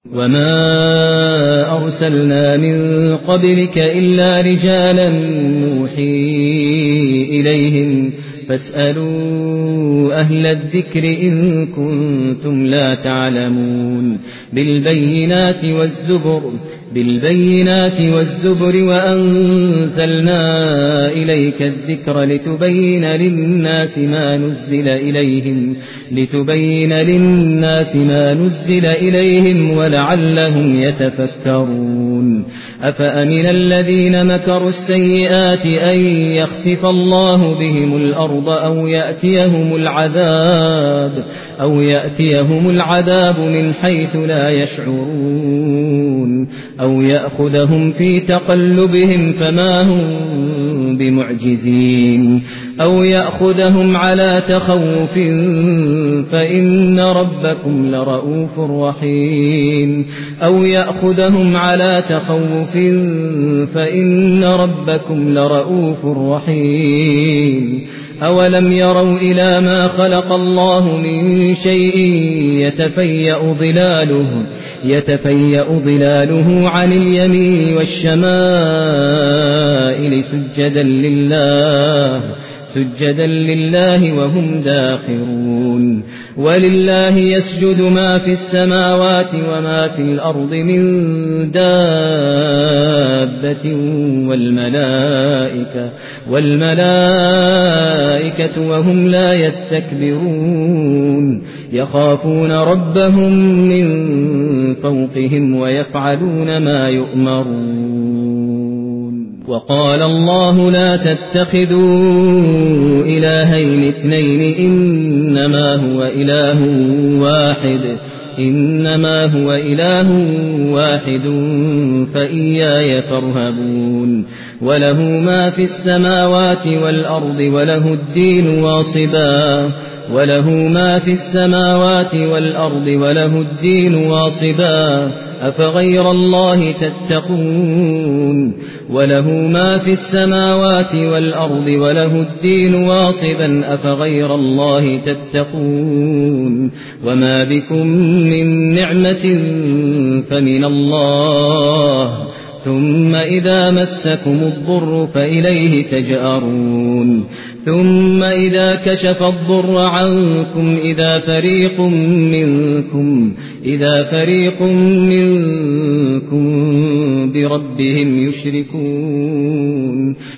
وما أرسلنا من قبلك إلا رجالا نوحي إليهم فاسألوا أهل الذكر إن كنتم لا تعلمون بالبينات والزبر وأنزلنا إليك الذكر لتبين للناس ما نزل إليهم ولعلهم يتفكرون أفأمن الذين مكروا السيئات أن يخسف الله بهم الأرض أو يأتيهم العذاب من حيث لا يشعرون أو يأخذهم في تقلبهم فما هم بمعجزين أو يأخذهم على تخوف فإن ربكم لرؤوف رحيم أولم يروا إلى ما خلق الله من شيء يتفيأ ظلاله عن اليمين والشمائل سجدا لله وهم داخرون ولله يسجد ما في السماوات وما في الأرض من دابة والملائكة وهم لا يستكبرون يخافون ربهم من فوقهم ويفعلون ما يؤمرون وقال الله لا تتخذوا إلهين اثنين إنما هو إله واحد فإياي فارهبون وله ما في السماوات والأرض وله الدين واصبا أفغير الله تتقون وله ما في السماوات والأرض وله الدين واصبا أفغير الله تتقون وما بكم من نعمة فمن الله ثم إذا مسكم الضر فإليه تجأرون ثم إذا كشف الضر عنكم إذا فريق منكم بربهم يشركون